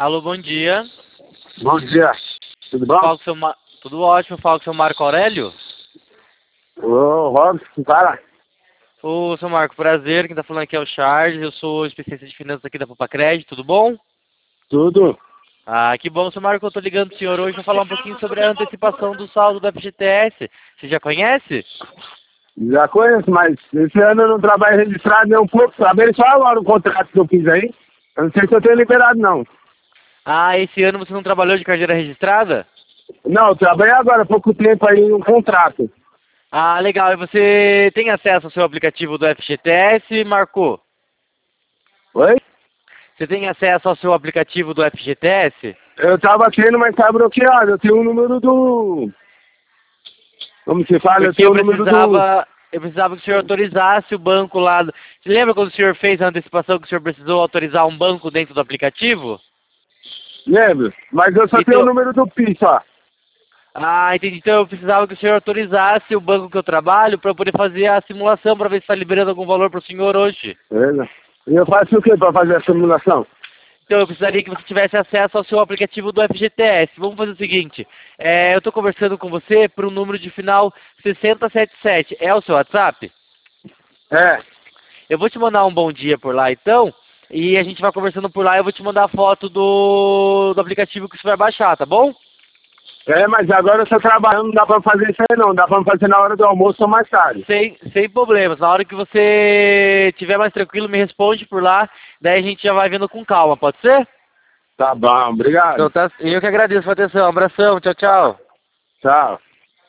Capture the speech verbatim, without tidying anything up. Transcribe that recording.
Alô, bom dia. Bom dia. Tudo bom? Falo com seu Ma... Tudo ótimo, falo com o seu Marco Aurélio. Ô, Robson, fala. Ô, seu Marco, prazer, quem tá falando aqui é o Charles, eu sou especialista de finanças aqui da Popacred, tudo bom? Tudo? Ah, que bom, seu Marco, eu tô ligando pro senhor hoje para falar um pouquinho sobre a antecipação do saldo do F G T S. Você já conhece? Já conheço, mas esse ano eu não trabalho registrado nem um pouco. Trabalhei só agora o contrato que eu fiz aí. Eu não sei se eu tenho liberado, não. Ah, esse ano você não trabalhou de carteira registrada? Não, eu trabalhei agora há pouco tempo aí em um contrato. Ah, legal, e você tem acesso ao seu aplicativo do F G T S, Marco? Oi? Você tem acesso ao seu aplicativo do F G T S? Eu tava tendo, mas tá bloqueado. Eu tenho o número do... Como se fala? Eu Porque tenho eu o número do... precisava, eu precisava que o senhor autorizasse o banco lá. Você lembra quando o senhor fez a antecipação que o senhor precisou autorizar um banco dentro do aplicativo? Lembro, mas eu só tenho o Então, número do P I, só. ah, entendi. Então eu precisava que o senhor autorizasse o banco que eu trabalho para eu poder fazer a simulação para ver se está liberando algum valor para o senhor hoje. Beleza. E eu faço o que para fazer a simulação? Então eu precisaria que você tivesse acesso ao seu aplicativo do F G T S. Vamos fazer o seguinte, é, eu estou conversando com você por um número de final sessenta setenta e sete. É o seu WhatsApp? É. Eu vou te mandar um bom dia por lá então, e a gente vai conversando por lá e eu vou te mandar a foto do, do aplicativo que você vai baixar, tá bom? É, mas agora eu tô trabalhando, não dá pra fazer isso aí não. Dá pra fazer na hora do almoço ou mais tarde. Sem, sem problemas. Na hora que você estiver mais tranquilo, me responde por lá, daí a gente já vai vendo com calma, pode ser? Tá bom, obrigado. Então tá, eu que agradeço a atenção. Um abração, tchau, tchau. Tchau.